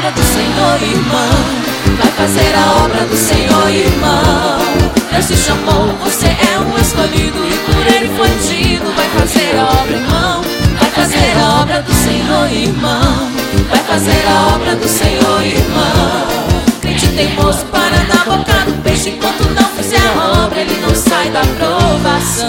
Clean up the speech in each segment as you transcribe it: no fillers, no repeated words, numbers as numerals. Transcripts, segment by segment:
obra do Senhor, irmão. Vai fazer a obra do Senhor, irmão. Deus te chamou, você é um escolhido e por Ele foi ungido. Vai fazer a obra, irmão. Vai fazer a obra do Senhor, irmão. Vai fazer a obra do Senhor, irmão. Crente teimoso para na boca do peixe. Enquanto não fizer a obra, ele não sai da provação.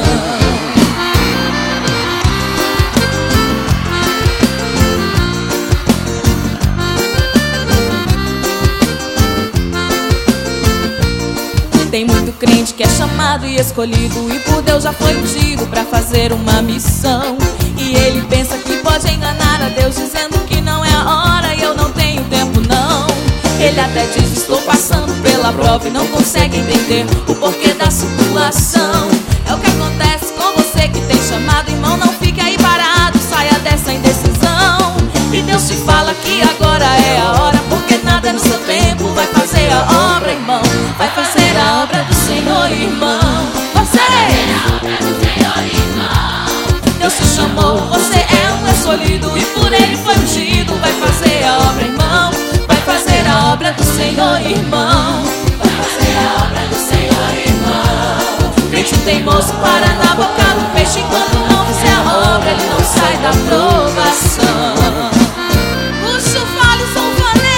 Tem muito crente que é chamado e escolhido e por Deus já foi ungido pra fazer uma missão. E ele pensa que pode enganar a Deus dizendo que não é a hora e eu não tenho tempo não. Ele até diz: estou passando pela prova, e não consegue entender o porquê da situação. É o que acontece com você que tem chamado, irmão. Não fique aí parado, saia dessa indecisão. E Deus te fala que agora é a hora, porque nada é no seu tempo. Vai fazer a obra, irmão. Vai fazer a obra do Senhor, irmão. Você a obra do Senhor, irmão. Deus te chamou, você é um escolhido e por Ele foi ungido. Vai fazer a obra, irmão. Vai fazer a obra do Senhor, irmão. Vai fazer a obra do Senhor, irmão. Crente teimoso para na boca do peixe. Enquanto não fizer a obra, ele não sai da provação. Puxa o fale, São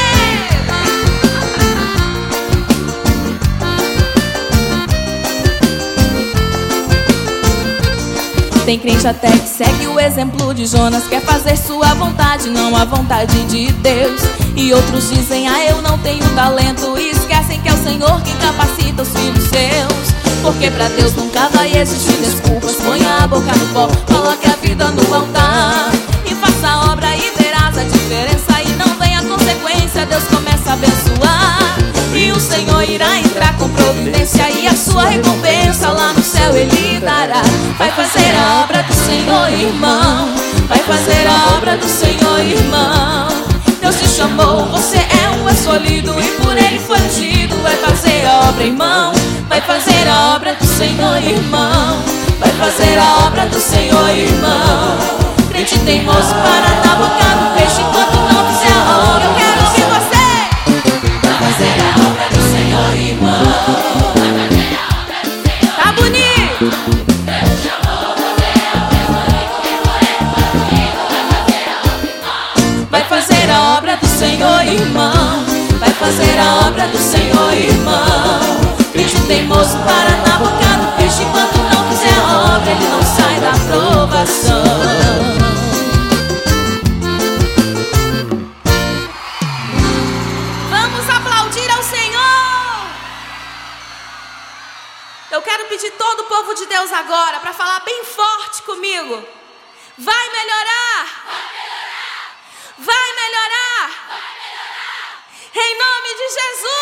Tem crente até que segue o exemplo de Jonas, quer fazer sua vontade, não a vontade de Deus. E outros dizem: ah, eu não tenho talento, e esquecem que é o Senhor quem capacita os filhos seus. Porque pra Deus nunca vai existir desculpas. Ponha a boca no pó, coloque a vida no altar e faça a obra e verás a diferença. E não vem a consequência, Deus começa a abençoar. E o Senhor irá entrar com providência, e a sua recompensa lá no céu Ele dará. Vai fazer a obra do Senhor, irmão. Vai fazer a obra do Senhor, irmão. Deus te chamou, você é um escolhido e por Ele foi ungido. Vai fazer a obra, irmão. Vai fazer a obra do Senhor, irmão. Vai fazer a obra do Senhor, irmão. Crente teimoso para na boca do peixe. Enquanto não fizer a obra, eu quero ouvir você. Vai fazer a obra do Senhor, irmão. Tá bonito? Vai fazer a obra do Senhor, irmão. Vai fazer a obra do Senhor, irmão. Crente teimoso para na boca do peixe. Enquanto não fizer a obra, ele não sai da provação. Vamos aplaudir ao Senhor. Eu quero pedir todo o povo de Deus agora para falar bem forte comigo. Vai melhorar. Vai melhorar. Vai melhorar. Vai melhorar. Em nome de Jesus.